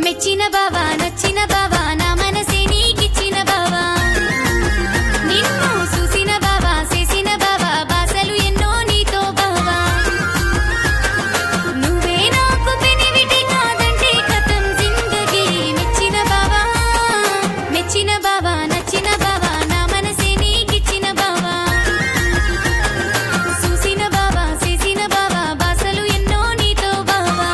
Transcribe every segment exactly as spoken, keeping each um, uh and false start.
మెచ్చిన బావా నచ్చిన బావా నా మనసే నీకిచ్చిన బావా నిన్ను చూసిన బావా చేసిన బావా బాసలు ఎన్నో నీతో బావా నువ్వే నాకు పెనివిటి కాదంటే కథం జిందగీ మెచ్చిన బావా మెచ్చిన బావా నచ్చిన బావా నా మనసే నీకిచ్చిన బావా చూసిన బావా చేసిన బావా బాసలు ఎన్నో నీతో బావా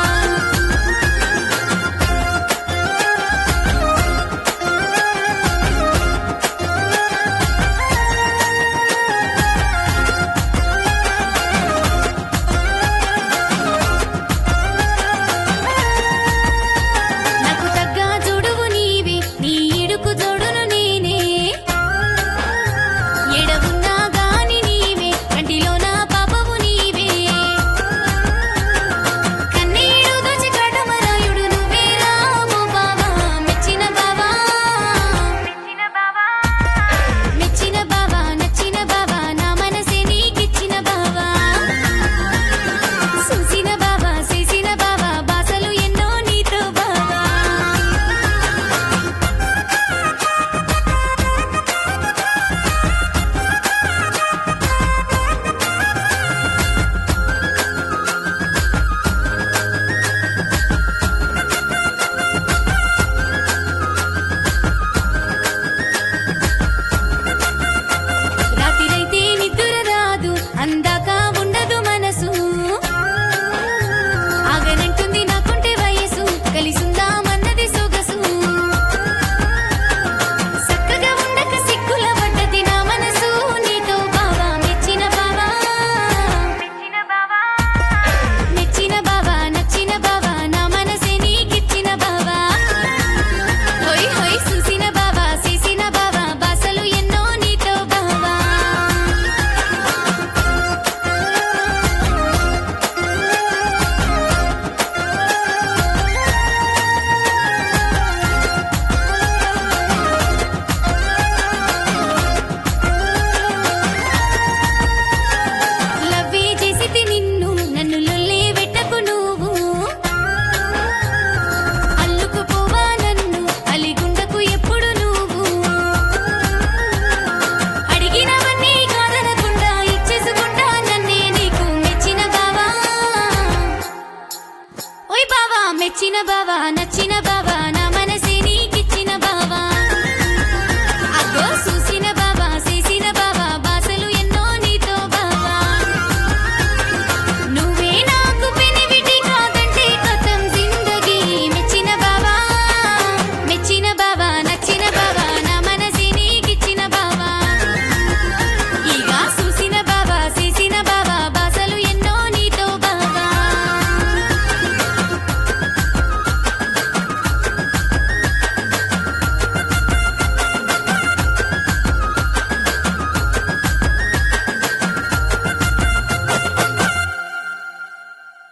నాకు తగ్గ జోడువు నీవే నీ ఇడుకు జోడును నేనే ఎడవున్నా గాని నీవే కంటిలో నా పాపవు నీవే కన్నీడు దోచి కాటమరాయుడు నువ్వే రాము బావా మెచ్చిన బావా మెచ్చిన బావా నచ్చిన బావా నా మనసే నీకిచ్చిన బావా చూసిన బావా చేసిన బావా బాసలు ఎన్నో నీతో బావా రాత్రిరైతే నిద్ర రాదు అందాక ఉండదు మనసు ఆగనంటుంది నాకుంటే వయసు కలిసుందామన్నది సొగసు చక్కగా ఉండక సిగ్గుల పడ్డది నా మనసు నీతో బావా మెచ్చిన బావా మెచ్చిన బావా నచ్చిన బావా నా మనసే నీకిచ్చిన బావా హోయ్ హోయ్ చూసిన బావా చేసిన బావా బాసలు ఎన్నో నీతో బావా లవ్వే చేసితి నిన్ను నన్ను లొల్లే వెట్టకు నువ్వు అల్లుకుపోవా నన్ను అలిగుండకు ఎప్పుడు నువ్వు అడిగినవన్నీ కాదనకుండా ఇచ్చేసుకుంటా నన్నే నీకు మెచ్చిన బావా ఓయ్ బావా మెచ్చిన బావా నచ్చిన బావా